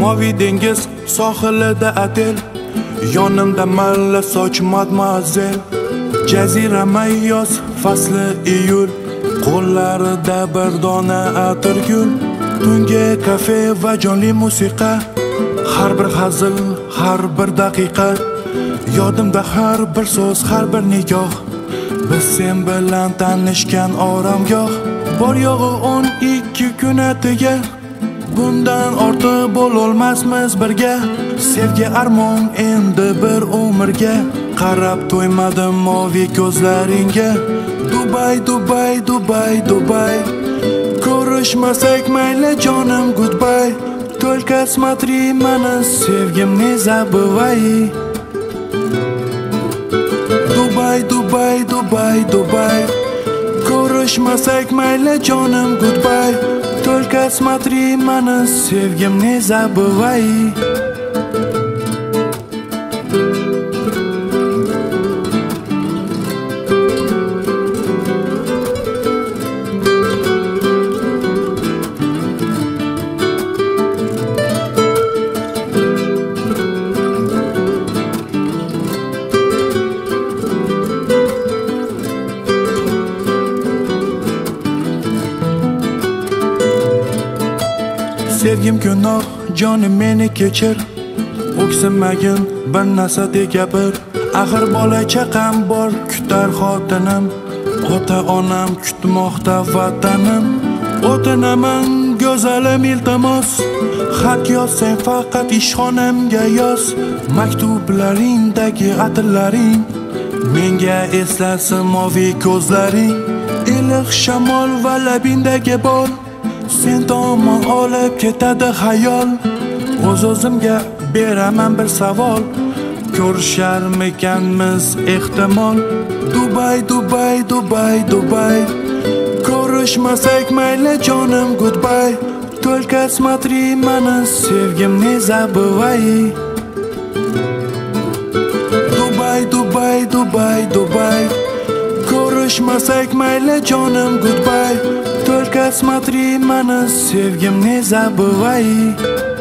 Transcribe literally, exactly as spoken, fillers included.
Moviy dengiz sohilida otel, yonimda malla soch madmazel. Jazirama yoz fasli iyul, qo'llarida bir dona atirgul. Tungi kafe va jonli musiqa, har bir hazil, har bir daqiqa. Yodimda har bir so'z, har bir nigoh. Biz sen bilan tanishgan oromgoh. Bor yo'g'i o'n ikki kun atiga, bundan ortiq bo'lolmasmiz birga. Sevgi armon endi bir umrga, qarab to'ymadim moviy ko'zlaringga. Dubay, Dubay, Dubay, Dubay. Ko'rishmasak mayli jonim, goodbye. Только смотри, mani sevgim, не забывай. Dubay, Dubay, Dubay, Dubay. Ko'rishmasak mayli jonim, goodbye. Только смотри, mani sevgim, не забывай. Sevgim gunoh, jonim meni kechir. O'ksinmagin bir narsa deb gapir. Axir bola chaqam bor, kutar xotinim. Ota onam kutmoqda vatanim. O'tinaman go'zalim, iltimos. Xat yozsang faqat ishxonamga yoz. Maktublaringdagi atirlaring menga eslasin moviy ko'zlaring. Iliq shamol va labingdagi bol sen tomon olib ketadi xayol. O'z-o'zimga beraman bir savol, ko'risharmikanmiz ehtimol. Dubay, Dubay, Dubay, Dubay. Ko'rishmasak mayli jonim, goodbye. Только смотри, mani sevgim, не забывай. Dubay, Dubay, Dubay, Dubay. Ko'rishmasak mayli jonim, goodbye. Только смотри, mani sevgim, не забывай.